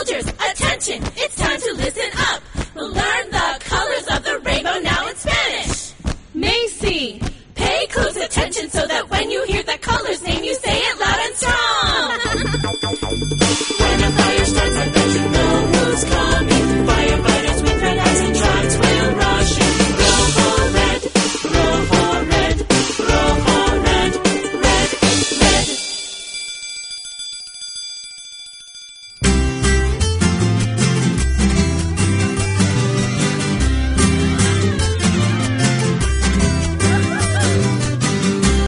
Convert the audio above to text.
Soldiers, attention! It's time to listen up. Learn